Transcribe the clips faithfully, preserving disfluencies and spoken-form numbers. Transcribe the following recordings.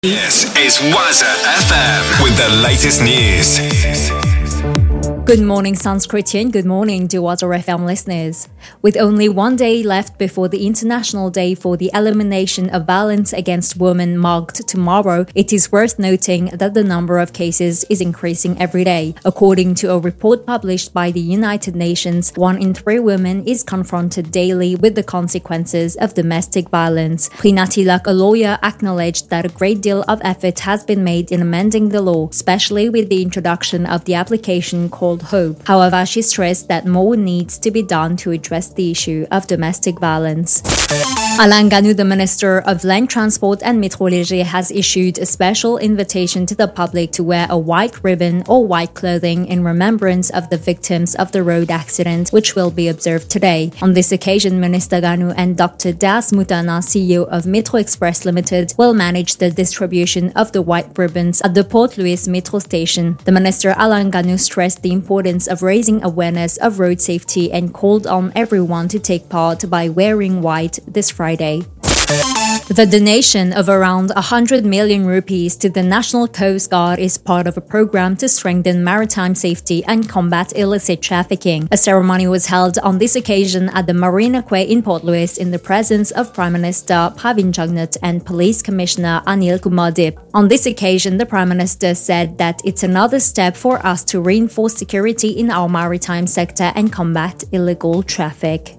This is Waza F M with the latest news. Good morning, Sanskritian. Good morning to Waza F M listeners. With only one day left before the International Day for the Elimination of Violence Against Women marked tomorrow, it is worth noting that the number of cases is increasing every day. According to a report published by the United Nations, one in three women is confronted daily with the consequences of domestic violence. Prinatilak, a lawyer, acknowledged that a great deal of effort has been made in amending the law, especially with the introduction of the application called Hope. However, she stressed that more needs to be done to address the issue of domestic violence. Alain Ganou, the Minister of Land Transport and Metrology, has issued a special invitation to the public to wear a white ribbon or white clothing in remembrance of the victims of the road accident, which will be observed today. On this occasion, Minister Ganou and Doctor Das Moutana, C E O of Metro Express Limited, will manage the distribution of the white ribbons at the Port Louis Metro Station. The Minister Alain Ganou stressed the importance of raising awareness of road safety and called on everyone to take part by wearing white this Friday. The donation of around one hundred million rupees to the National Coast Guard is part of a program to strengthen maritime safety and combat illicit trafficking. A ceremony was held on this occasion at the Marina Quay in Port Louis in the presence of Prime Minister Pravin Jugnauth and Police Commissioner Anil Kumar Dip. On this occasion, the Prime Minister said that it's another step for us to reinforce security in our maritime sector and combat illegal traffic.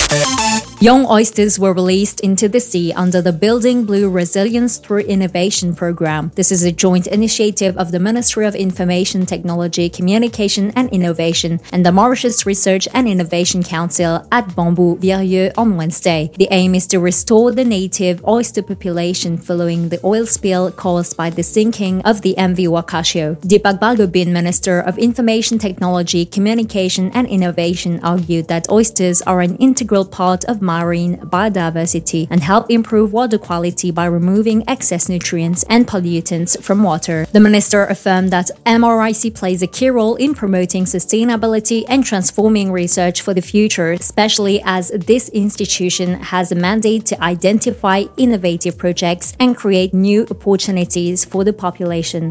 Young oysters were released into the sea under the Building Blue Resilience Through Innovation program. This is a joint initiative of the Ministry of Information Technology, Communication and Innovation and the Mauritius Research and Innovation Council at Bamboo Vierieux on Wednesday. The aim is to restore the native oyster population following the oil spill caused by the sinking of the M V Wakashio. Deepak Balgobin, Minister of Information Technology, Communication and Innovation, argued that oysters are an integral part of marine biodiversity and help improve water quality by removing excess nutrients and pollutants from water. The minister affirmed that M R I C plays a key role in promoting sustainability and transforming research for the future, especially as this institution has a mandate to identify innovative projects and create new opportunities for the population.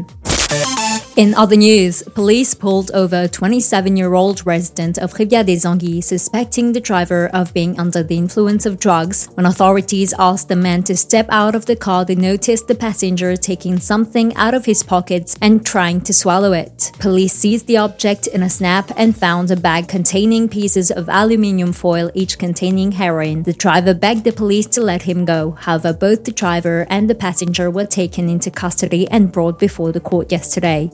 In other news, police pulled over a twenty-seven-year-old resident of Rivière des Anguilles suspecting the driver of being under the influence of drugs. When authorities asked the man to step out of the car, they noticed the passenger taking something out of his pockets and trying to swallow it. Police seized the object in a snap and found a bag containing pieces of aluminium foil, each containing heroin. The driver begged the police to let him go. However, both the driver and the passenger were taken into custody and brought before the court yesterday.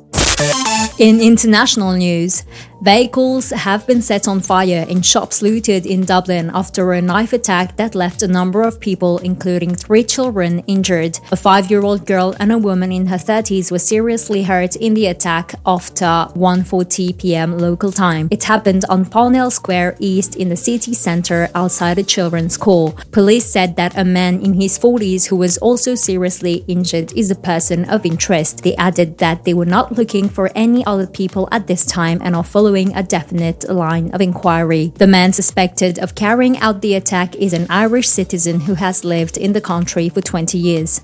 In international news, vehicles have been set on fire in shops looted in Dublin after a knife attack that left a number of people, including three children, injured. A five-year-old girl and a woman in her thirties were seriously hurt in the attack after one forty p.m. local time. It happened on Parnell Square East in the city centre outside a children's school. Police said that a man in his forties who was also seriously injured is a person of interest. They added that they were not looking for any other people at this time and are following a definite line of inquiry. The man suspected of carrying out the attack is an Irish citizen who has lived in the country for twenty years.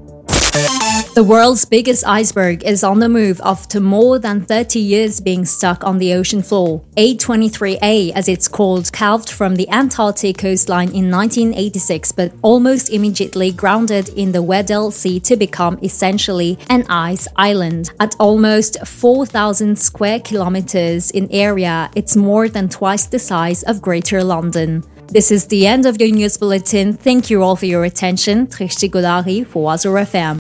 The world's biggest iceberg is on the move after more than thirty years being stuck on the ocean floor. A twenty-three A, as it's called, calved from the Antarctic coastline in nineteen eighty-six but almost immediately grounded in the Weddell Sea to become essentially an ice island. At almost four thousand square kilometers in area, it's more than twice the size of Greater London. This is the end of your news bulletin. Thank you all for your attention. Trishti Godari for Waza F M.